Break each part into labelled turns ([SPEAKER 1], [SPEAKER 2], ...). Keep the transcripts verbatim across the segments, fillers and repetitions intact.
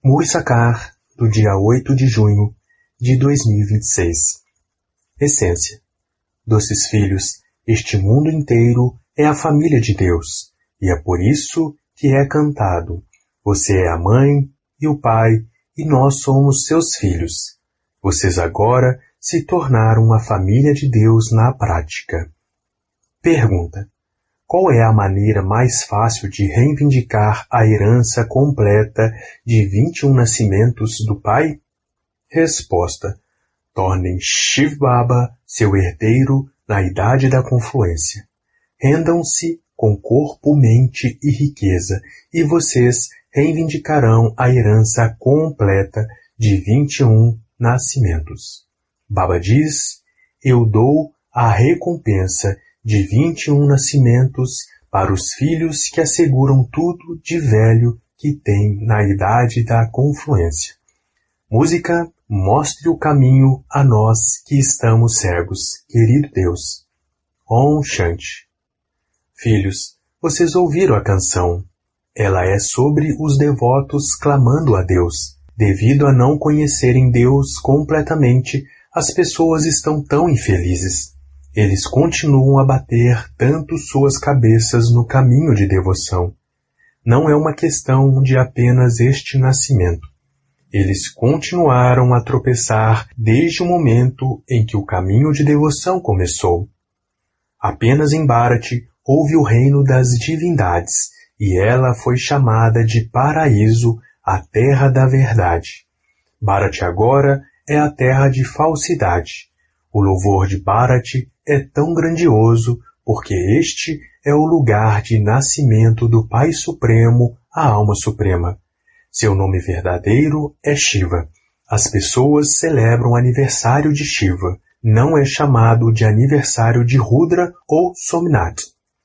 [SPEAKER 1] Mursacar, do dia oito de junho de dois mil e vinte e seis. Essência. Doces filhos, este mundo inteiro é a família de Deus, e é por isso que é cantado. Você é a mãe e o pai, e nós somos seus filhos. Vocês agora se tornaram a família de Deus na prática. Pergunta: qual é a maneira mais fácil de reivindicar a herança completa de vinte e um nascimentos do Pai? Resposta: tornem Shiv Baba seu herdeiro na idade da confluência. Rendam-se com corpo, mente e riqueza, e vocês reivindicarão a herança completa de vinte e um nascimentos. Baba diz: eu dou a recompensa de vinte e um nascimentos para os filhos que asseguram tudo de velho que tem na idade da confluência. Música: mostre o caminho a nós que estamos cegos, querido Deus. Om Shanti. Filhos, vocês ouviram a canção. Ela é sobre os devotos clamando a Deus. Devido a não conhecerem Deus completamente, as pessoas estão tão infelizes. Eles continuam a bater tanto suas cabeças no caminho de devoção. Não é uma questão de apenas este nascimento. Eles continuaram a tropeçar desde o momento em que o caminho de devoção começou. Apenas em Bharat houve o reino das divindades, e ela foi chamada de paraíso, a terra da verdade. Bharat agora é a terra de falsidade. O louvor de Bharat é tão grandioso porque este é o lugar de nascimento do Pai Supremo, a Alma Suprema. Seu nome verdadeiro é Shiva. As pessoas celebram o aniversário de Shiva. Não é chamado de aniversário de Rudra ou Somnath.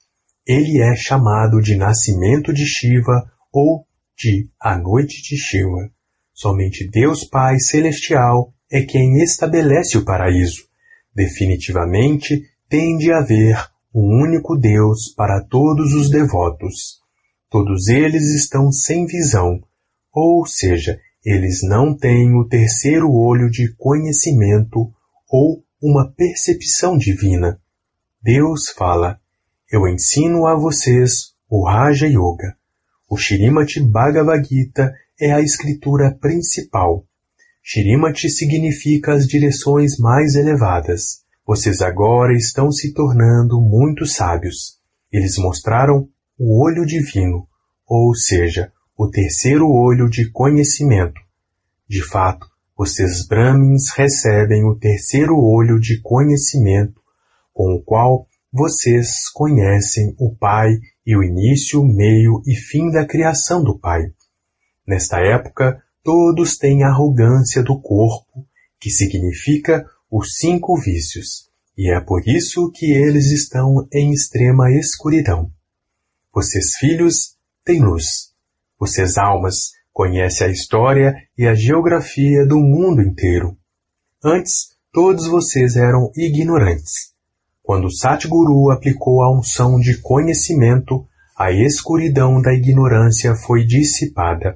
[SPEAKER 1] Ele é chamado de nascimento de Shiva ou de a noite de Shiva. Somente Deus Pai Celestial é quem estabelece o paraíso. Definitivamente tem de haver um único Deus para todos os devotos. Todos eles estão sem visão, ou seja, eles não têm o terceiro olho de conhecimento ou uma percepção divina. Deus fala: eu ensino a vocês o Raja Yoga. O Srimati Bhagavad Gita é a escritura principal. Srimati significa as direções mais elevadas. Vocês agora estão se tornando muito sábios. Eles mostraram o olho divino, ou seja, o terceiro olho de conhecimento. De fato, vocês Brahmins recebem o terceiro olho de conhecimento, com o qual vocês conhecem o Pai e o início, meio e fim da criação do Pai. Nesta época, todos têm arrogância do corpo, que significa os cinco vícios, e é por isso que eles estão em extrema escuridão. Vocês filhos têm luz. Vocês almas conhecem a história e a geografia do mundo inteiro. Antes, todos vocês eram ignorantes. Quando Satguru aplicou a unção de conhecimento, a escuridão da ignorância foi dissipada.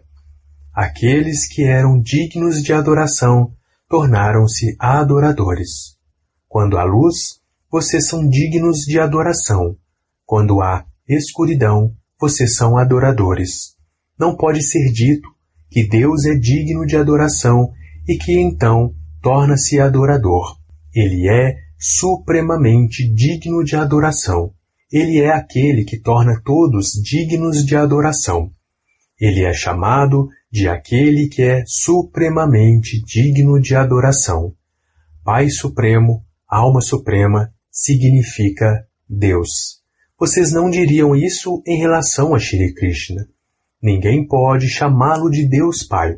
[SPEAKER 1] Aqueles que eram dignos de adoração tornaram-se adoradores. Quando há luz, vocês são dignos de adoração. Quando há escuridão, vocês são adoradores. Não pode ser dito que Deus é digno de adoração e que então torna-se adorador. Ele é supremamente digno de adoração. Ele é aquele que torna todos dignos de adoração. Ele é chamado de aquele que é supremamente digno de adoração. Pai Supremo, Alma Suprema, significa Deus. Vocês não diriam isso em relação a Shri Krishna. Ninguém pode chamá-lo de Deus Pai.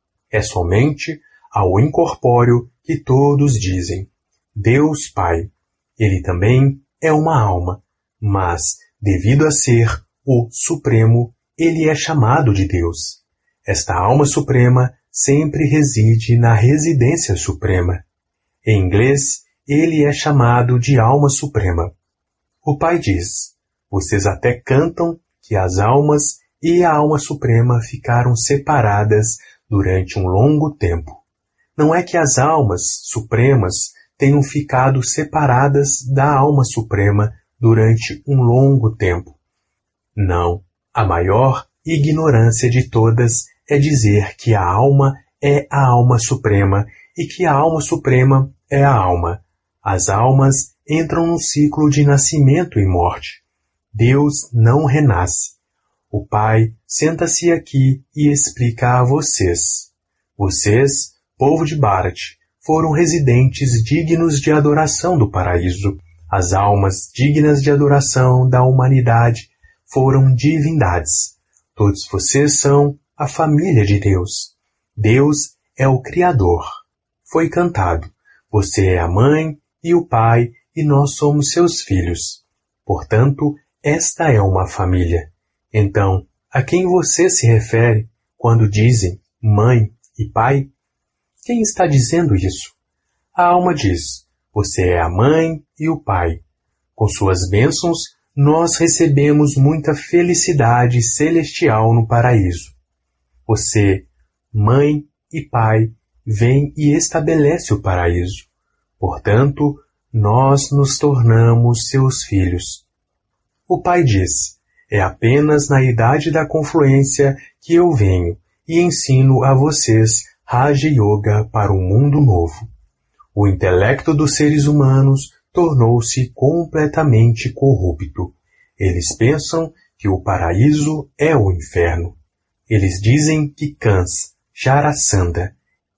[SPEAKER 1] É somente ao incorpóreo que todos dizem Deus Pai. Ele também é uma alma, mas, devido a ser o Supremo, ele é chamado de Deus. Esta alma suprema sempre reside na residência suprema. Em inglês, ele é chamado de alma suprema. O Pai diz: vocês até cantam que as almas e a alma suprema ficaram separadas durante um longo tempo. Não é que as almas supremas tenham ficado separadas da alma suprema durante um longo tempo. Não, a maior ignorância de todas é dizer que a alma é a alma suprema e que a alma suprema é a alma. As almas entram num ciclo de nascimento e morte. Deus não renasce. O Pai senta-se aqui e explica a vocês. Vocês, povo de Bharat, foram residentes dignos de adoração do paraíso. As almas dignas de adoração da humanidade foram divindades. Todos vocês são a família de Deus. Deus é o Criador. Foi cantado. Você é a mãe e o pai e nós somos seus filhos. Portanto, esta é uma família. Então, a quem você se refere quando dizem mãe e pai? Quem está dizendo isso? A alma diz, você é a mãe e o pai. Com suas bênçãos, nós recebemos muita felicidade celestial no paraíso. Você, mãe e pai, vem e estabelece o paraíso. Portanto, nós nos tornamos seus filhos. O pai diz, é apenas na idade da confluência que eu venho e ensino a vocês Raja Yoga para um mundo novo. O intelecto dos seres humanos tornou-se completamente corrupto. Eles pensam que o paraíso é o inferno. Eles dizem que Kans, Jarasandha,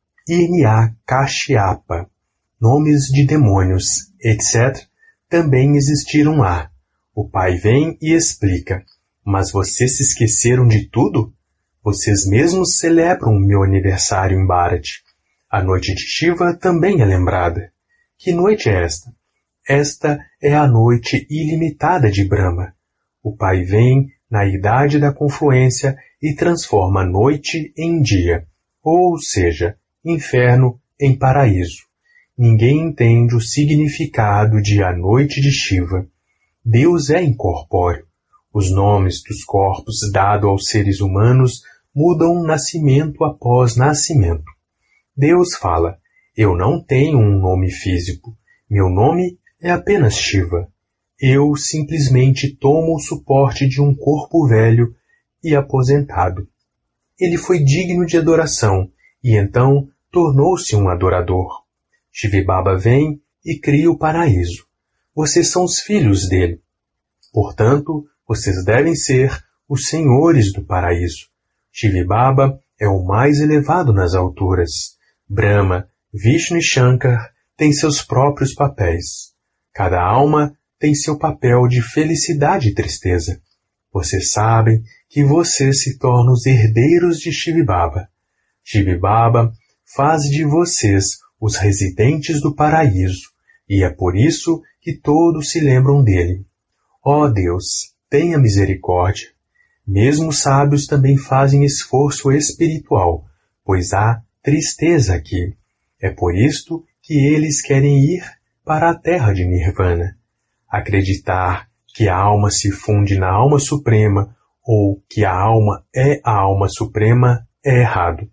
[SPEAKER 1] Hiranyakashiapa, nomes de demônios, etcétera, também existiram lá. O pai vem e explica, mas vocês se esqueceram de tudo? Vocês mesmos celebram o meu aniversário em Bharat. A noite de Shiva também é lembrada. Que noite é esta? Esta é a noite ilimitada de Brahma. O pai vem na idade da confluência e transforma a noite em dia, ou seja, inferno em paraíso. Ninguém entende o significado de a noite de Shiva. Deus é incorpóreo. Os nomes dos corpos dados aos seres humanos mudam nascimento após nascimento. Deus fala, eu não tenho um nome físico. Meu nome é apenas Shiva. Eu simplesmente tomo o suporte de um corpo velho e aposentado. Ele foi digno de adoração e então tornou-se um adorador. Shivababa vem e cria o paraíso. Vocês são os filhos dele. Portanto, vocês devem ser os senhores do paraíso. Shivababa é o mais elevado nas alturas. Brahma, Vishnu e Shankar têm seus próprios papéis. Cada alma tem seu papel de felicidade e tristeza. Vocês sabem que vocês se tornam os herdeiros de Shivababa. Shivababa faz de vocês os residentes do paraíso, e é por isso que todos se lembram dele. Ó Deus, tenha misericórdia. Mesmo os sábios também fazem esforço espiritual, pois há tristeza aqui. É por isto que eles querem ir para a terra de Nirvana. Acreditar que a alma se funde na alma suprema ou que a alma é a alma suprema é errado.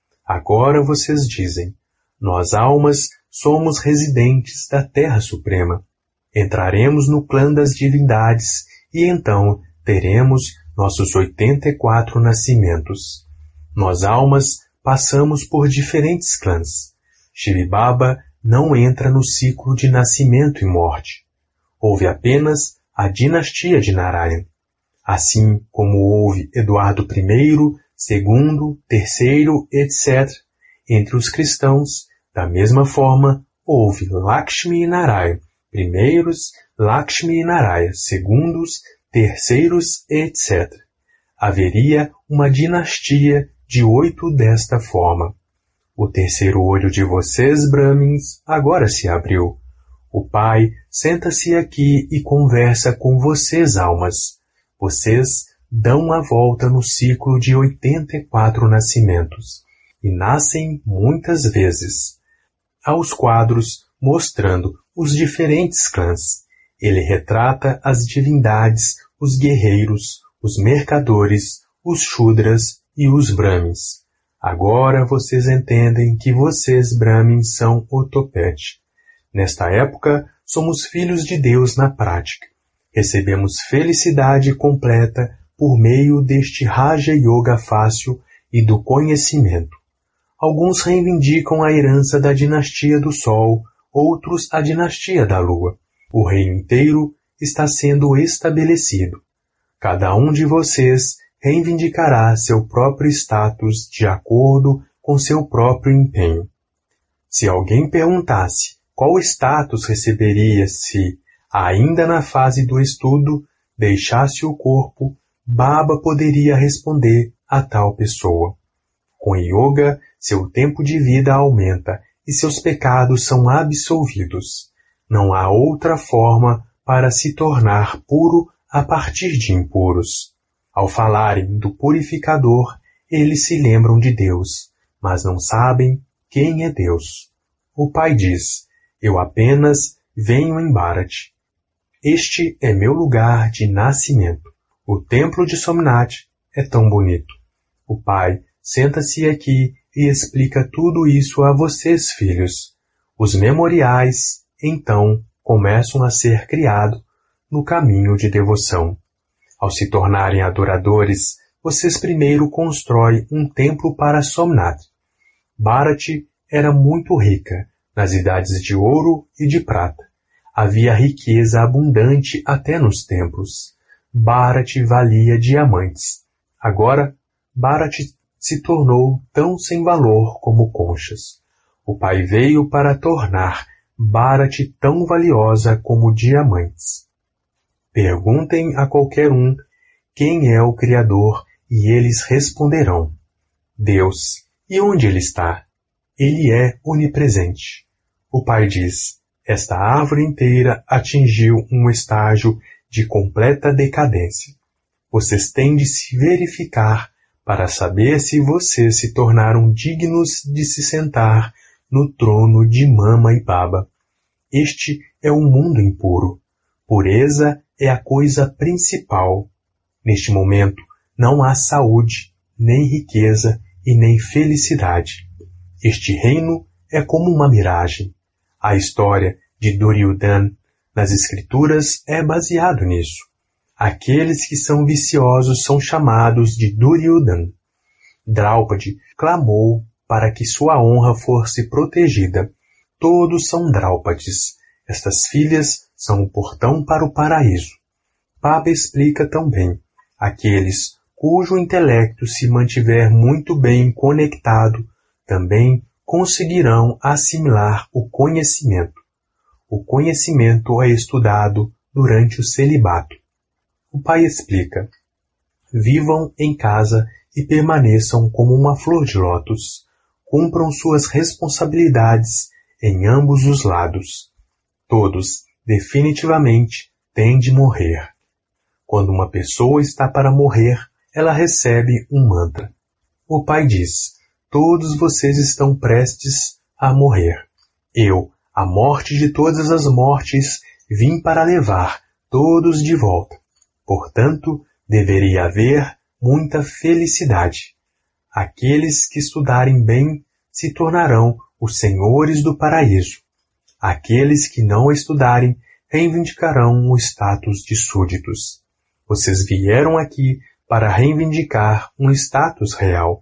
[SPEAKER 1] Agora vocês dizem, nós almas somos residentes da Terra Suprema. Entraremos no clã das divindades e então teremos nossos oitenta e quatro nascimentos. Nós almas passamos por diferentes clãs. Shivababa não entra no ciclo de nascimento e morte. Houve apenas a dinastia de Narayan. Assim como houve Eduardo I, segundo, terceiro, etcétera, entre os cristãos, da mesma forma, houve Lakshmi e Narayana, primeiros, Lakshmi e Narayana, segundos, terceiros, etcétera. Haveria uma dinastia de oito desta forma. O terceiro olho de vocês, Brahmins, agora se abriu. O Pai senta-se aqui e conversa com vocês, almas. Vocês dão a volta no ciclo de oitenta e quatro nascimentos e nascem muitas vezes. Há os quadros mostrando os diferentes clãs. Ele retrata as divindades, os guerreiros, os mercadores, os shudras e os brahmins. Agora vocês entendem que vocês, Brahmins, são o topete. Nesta época, somos filhos de Deus na prática. Recebemos felicidade completa por meio deste Raja Yoga fácil e do conhecimento. Alguns reivindicam a herança da dinastia do Sol, outros a dinastia da Lua. O reino inteiro está sendo estabelecido. Cada um de vocês reivindicará seu próprio status de acordo com seu próprio empenho. Se alguém perguntasse qual status receberia se, ainda na fase do estudo, deixasse o corpo, Baba poderia responder a tal pessoa. Com yoga, seu tempo de vida aumenta e seus pecados são absolvidos. Não há outra forma para se tornar puro a partir de impuros. Ao falarem do purificador, eles se lembram de Deus, mas não sabem quem é Deus. O Pai diz, eu apenas venho em Bharat. Este é meu lugar de nascimento. O templo de Somnath é tão bonito. O Pai senta-se aqui e explica tudo isso a vocês, filhos. Os memoriais, então, começam a ser criados no caminho de devoção. Ao se tornarem adoradores, vocês primeiro constroem um templo para Somnath. Bharat era muito rica nas idades de ouro e de prata. Havia riqueza abundante até nos templos. Bharat valia diamantes. Agora, Bharat se tornou tão sem valor como conchas. O Pai veio para tornar Bharat tão valiosa como diamantes. Perguntem a qualquer um quem é o Criador e eles responderão. Deus. E onde Ele está? Ele é onipresente. O Pai diz, esta árvore inteira atingiu um estágio de completa decadência. Vocês têm de se verificar para saber se vocês se tornaram dignos de se sentar no trono de Mama e Baba. Este é um mundo impuro. Pureza é a coisa principal. Neste momento, não há saúde, nem riqueza e nem felicidade. Este reino é como uma miragem. A história de Duryodhana nas escrituras é baseado nisso. Aqueles que são viciosos são chamados de Duryodhana. Draupadi clamou para que sua honra fosse protegida. Todos são Draupadis. Estas filhas são o portão para o paraíso. Baba explica também. Aqueles cujo intelecto se mantiver muito bem conectado também conseguirão assimilar o conhecimento. O conhecimento é estudado durante o celibato. O Pai explica. Vivam em casa e permaneçam como uma flor de lótus. Cumpram suas responsabilidades em ambos os lados. Todos, definitivamente, têm de morrer. Quando uma pessoa está para morrer, ela recebe um mantra. O Pai diz, todos vocês estão prestes a morrer. Eu, a morte de todas as mortes, vim para levar todos de volta. Portanto, deveria haver muita felicidade. Aqueles que estudarem bem se tornarão os senhores do paraíso. Aqueles que não estudarem reivindicarão o status de súditos. Vocês vieram aqui para reivindicar um status real.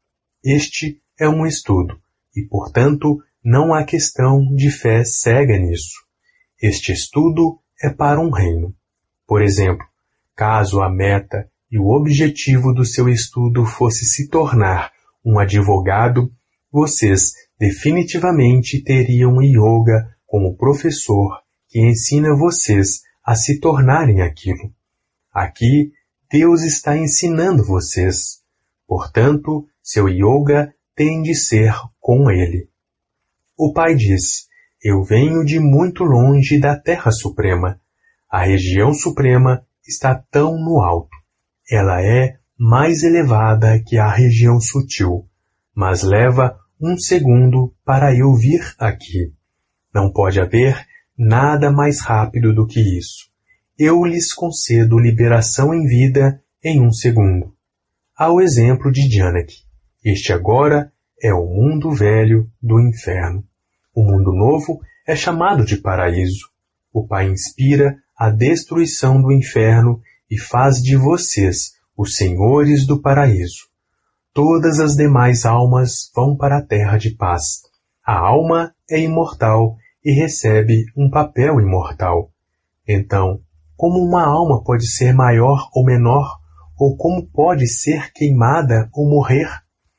[SPEAKER 1] Este é um estudo, e, portanto, não há questão de fé cega nisso. Este estudo é para um reino. Por exemplo, caso a meta e o objetivo do seu estudo fosse se tornar um advogado, vocês definitivamente teriam yoga como professor que ensina vocês a se tornarem aquilo. Aqui, Deus está ensinando vocês. Portanto, seu yoga tem de ser com Ele. O Pai diz, eu venho de muito longe da Terra Suprema. A região suprema está tão no alto. Ela é mais elevada que a região sutil, mas leva um segundo para eu vir aqui. Não pode haver nada mais rápido do que isso. Eu lhes concedo liberação em vida em um segundo. Há o exemplo de Janaki. Este agora é o mundo velho do inferno. O mundo novo é chamado de paraíso. O Pai inspira a destruição do inferno e faz de vocês os senhores do paraíso. Todas as demais almas vão para a terra de paz. A alma é imortal e recebe um papel imortal. Então, como uma alma pode ser maior ou menor, ou como pode ser queimada ou morrer?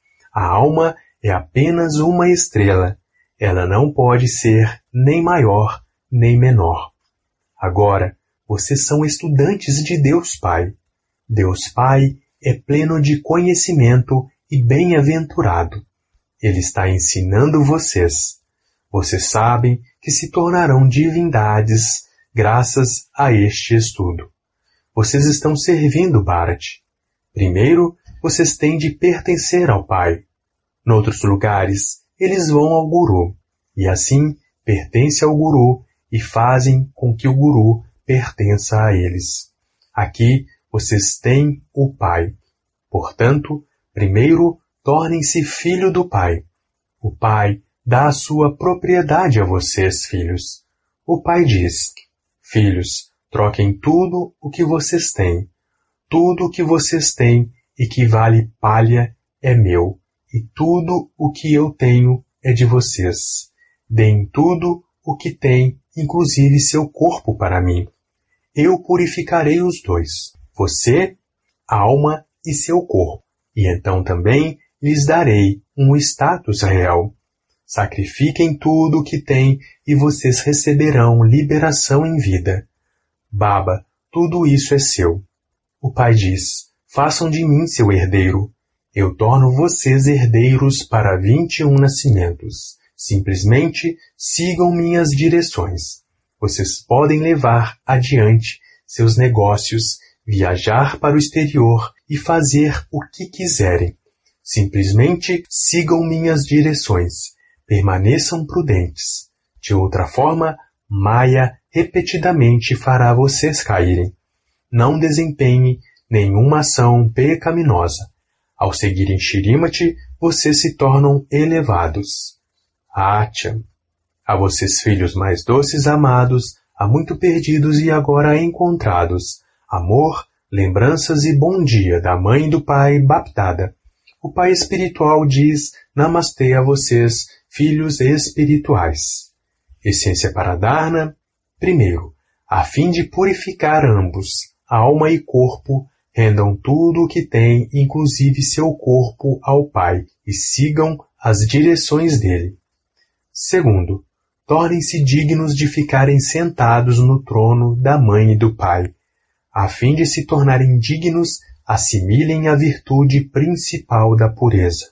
[SPEAKER 1] A alma é apenas uma estrela. Ela não pode ser nem maior nem menor. Agora, vocês são estudantes de Deus Pai. Deus Pai é pleno de conhecimento e bem-aventurado. Ele está ensinando vocês. Vocês sabem que se tornarão divindades graças a este estudo. Vocês estão servindo Bharat. Primeiro, vocês têm de pertencer ao Pai. Noutros lugares, eles vão ao Guru, e assim pertencem ao Guru e fazem com que o Guru pertença a eles. Aqui, vocês têm o Pai. Portanto, primeiro, tornem-se filho do Pai. O Pai dá a sua propriedade a vocês, filhos. O Pai diz: filhos, troquem tudo o que vocês têm. Tudo o que vocês têm e que vale palha é meu, e tudo o que eu tenho é de vocês. Deem tudo o que têm, inclusive seu corpo, para mim. Eu purificarei os dois, você, alma e seu corpo, e então também lhes darei um status real. Sacrifiquem tudo o que têm e vocês receberão liberação em vida. Baba, tudo isso é seu. O Pai diz: façam de mim seu herdeiro. Eu torno vocês herdeiros para vinte e um nascimentos. Simplesmente sigam minhas direções. Vocês podem levar adiante seus negócios, viajar para o exterior e fazer o que quiserem. Simplesmente sigam minhas direções. Permaneçam prudentes. De outra forma, Maya repetidamente fará vocês caírem. Não desempenhe nenhuma ação pecaminosa. Ao seguirem Shrimati, vocês se tornam elevados. Atya. A vocês, filhos mais doces amados, há muito perdidos e agora encontrados. Amor, lembranças e bom dia da mãe e do pai Baptada. O pai espiritual diz Namastê a vocês, filhos espirituais. Essência para Dharna. Primeiro, a fim de purificar ambos, alma e corpo, rendam tudo o que têm, inclusive seu corpo, ao Pai, e sigam as direções dele. Segundo, tornem-se dignos de ficarem sentados no trono da mãe e do pai. A fim de se tornarem dignos, assimilem a virtude principal da pureza.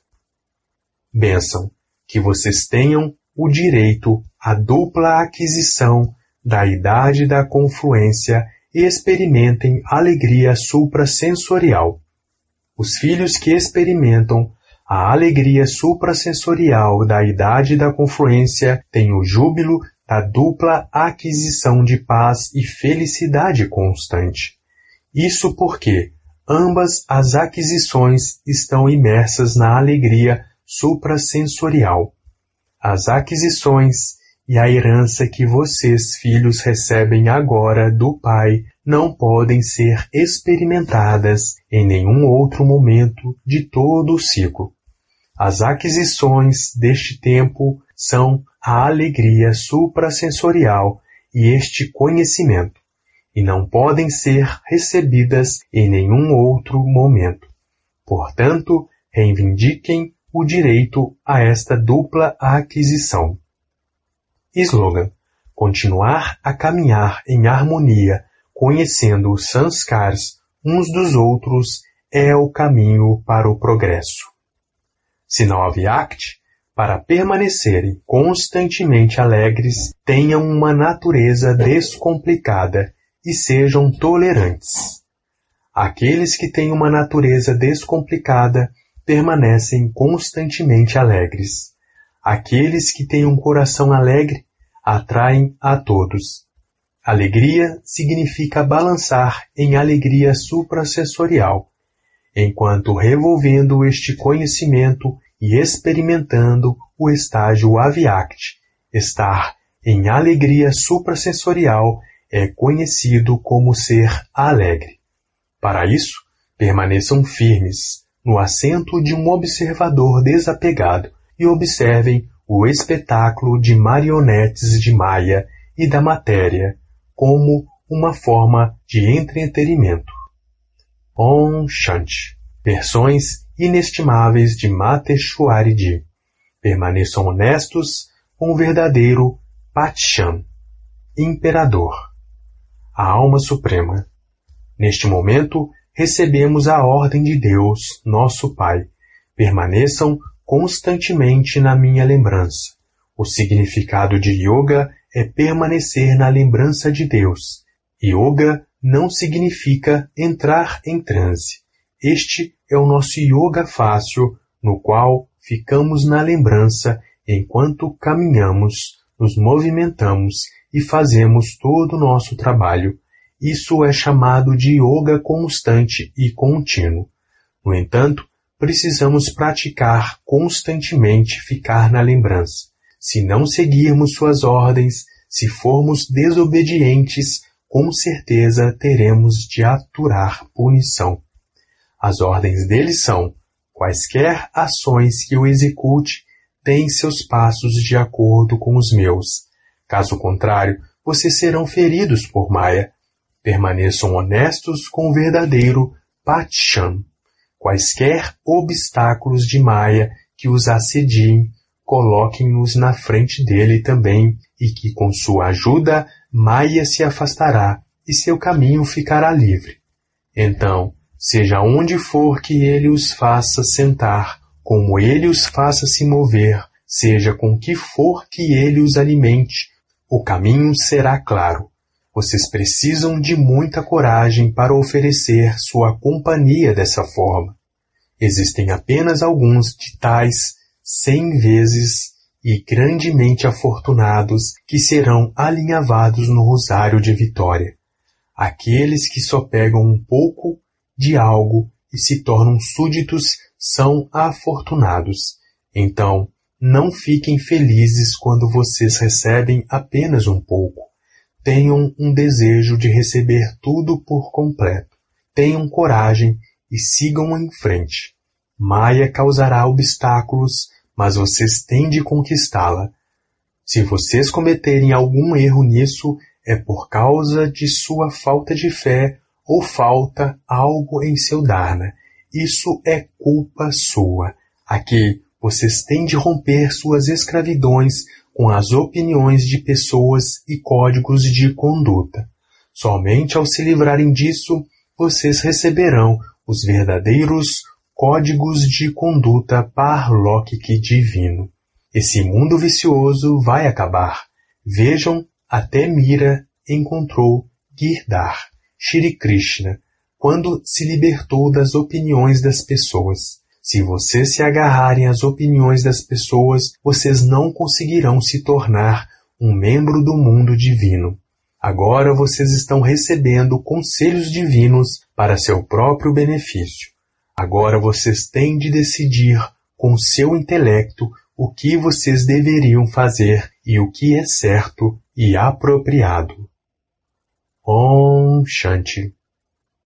[SPEAKER 1] Bênção, que vocês tenham o direito à dupla aquisição da idade da confluência e experimentem alegria suprassensorial. Os filhos que experimentam a alegria suprassensorial da idade da confluência têm o júbilo da dupla aquisição de paz e felicidade constante. Isso porque ambas as aquisições estão imersas na alegria suprassensorial. As aquisições e a herança que vocês, filhos, recebem agora do Pai não podem ser experimentadas em nenhum outro momento de todo o ciclo. As aquisições deste tempo são a alegria suprassensorial e este conhecimento, e não podem ser recebidas em nenhum outro momento. Portanto, reivindiquem o direito a esta dupla aquisição. Slogan: continuar a caminhar em harmonia, conhecendo os sanskars uns dos outros, é o caminho para o progresso. Sinal Avyakt: para permanecerem constantemente alegres, tenham uma natureza descomplicada e sejam tolerantes. Aqueles que têm uma natureza descomplicada permanecem constantemente alegres. Aqueles que têm um coração alegre atraem a todos. Alegria significa balançar em alegria suprassensorial. enquanto revolvendo este conhecimento e experimentando o estágio avyakti, estar em alegria suprassensorial, é conhecido como ser alegre. Para isso, permaneçam firmes no assento de um observador desapegado e observem o espetáculo de marionetes de Maya e da matéria como uma forma de entretenimento. Om Shanti. Versões inestimáveis de Mateshwariji. Permaneçam honestos com o verdadeiro Patchan, Imperador, a Alma Suprema. Neste momento, recebemos a ordem de Deus, nosso Pai. Permaneçam constantemente na minha lembrança. O significado de Yoga é permanecer na lembrança de Deus. Yoga não significa entrar em transe. Este é o nosso yoga fácil, no qual ficamos na lembrança enquanto caminhamos, nos movimentamos e fazemos todo o nosso trabalho. Isso é chamado de yoga constante e contínuo. No entanto, precisamos praticar constantemente ficar na lembrança. Se não seguirmos suas ordens, se formos desobedientes, com certeza teremos de aturar punição. As ordens dele são: quaisquer ações que eu execute têm seus passos de acordo com os meus. Caso contrário, vocês serão feridos por Maya. Permaneçam honestos com o verdadeiro Patchan. Quaisquer obstáculos de Maya que os assediem, coloquem-nos na frente dele também, e que com sua ajuda Maya se afastará e seu caminho ficará livre. Então, seja onde for que ele os faça sentar, como ele os faça se mover, seja com que for que ele os alimente, o caminho será claro. Vocês precisam de muita coragem para oferecer sua companhia dessa forma. Existem apenas alguns de tais cem vezes e grandemente afortunados que serão alinhavados no rosário de vitória. Aqueles que só pegam um pouco de algo e se tornam súditos são afortunados. Então, não fiquem felizes quando vocês recebem apenas um pouco. Tenham um desejo de receber tudo por completo. Tenham coragem e sigam em frente. Maya causará obstáculos, mas vocês têm de conquistá-la. Se vocês cometerem algum erro nisso, é por causa de sua falta de fé ou falta algo em seu dharma. Isso é culpa sua. Aqui, vocês têm de romper suas escravidões com as opiniões de pessoas e códigos de conduta. Somente ao se livrarem disso, vocês receberão os verdadeiros códigos de conduta Parlokik divino. Esse mundo vicioso vai acabar. Vejam, até Mira encontrou Girdhar, Shri Krishna, quando se libertou das opiniões das pessoas. Se vocês se agarrarem às opiniões das pessoas, vocês não conseguirão se tornar um membro do mundo divino. Agora vocês estão recebendo conselhos divinos para seu próprio benefício. Agora vocês têm de decidir com seu intelecto o que vocês deveriam fazer e o que é certo e apropriado. Om Shanti.